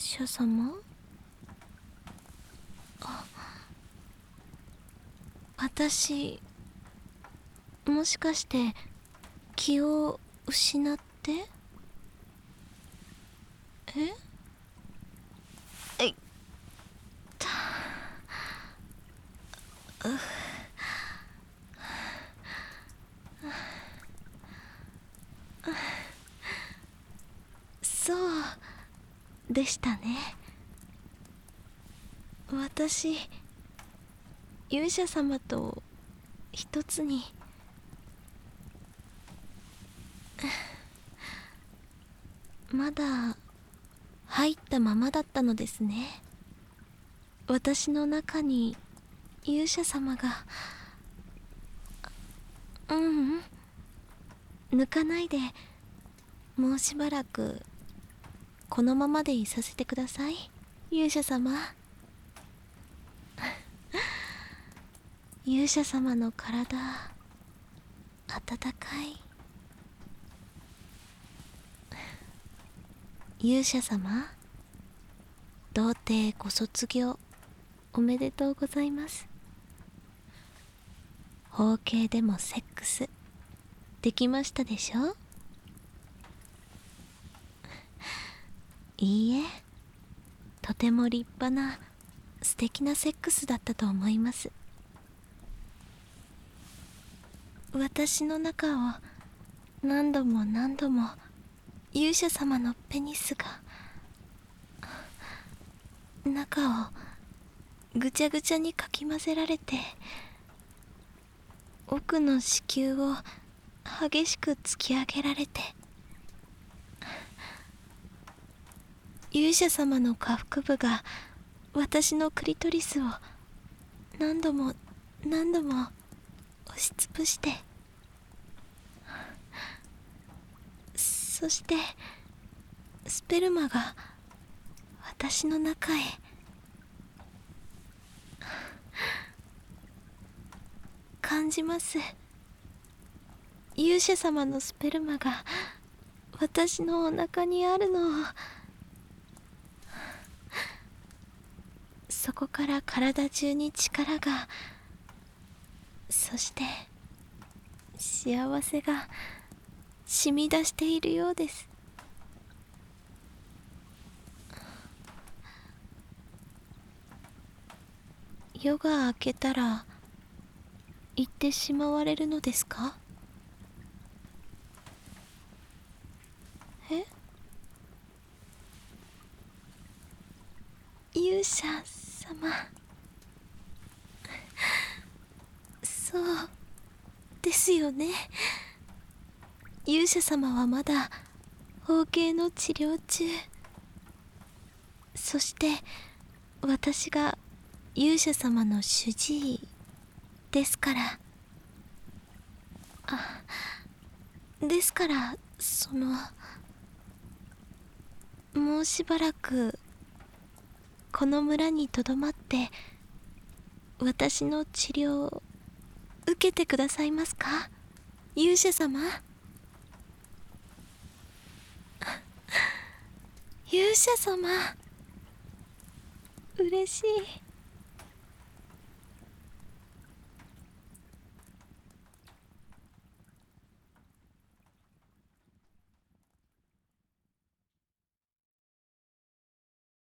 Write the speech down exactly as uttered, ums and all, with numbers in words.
者様。あ、私もしかして気を失って？え？えいったうそうでしたね。私勇者様と一つに。まだ入ったままだったのですね。私の中に勇者様が。ううん、抜かないで、もうしばらくこのままでいさせてください、勇者様。勇者様の体、温かい。勇者様、童貞ご卒業おめでとうございます。包茎でもセックスできましたでしょ？いいえ、とても立派な素敵なセックスだったと思います。私の中を何度も何度も勇者様のペニスが中をぐちゃぐちゃにかき混ぜられて、奥の子宮を激しく突き上げられて、勇者様の下腹部が私のクリトリスを何度も何度も押しつぶして、そしてスペルマが私の中へ。感じます。勇者様のスペルマが私のお腹にあるのを。そこから体中に力が、そして幸せが染み出しているようです。夜が明けたら行ってしまわれるのですか？え？勇者様。そうですよね。勇者様はまだ包茎の治療中。そして私が勇者様の主治医ですから。あ、ですからそのもうしばらくこの村にとどまって私の治療を受けてくださいますか、勇者様。勇者様、嬉しい。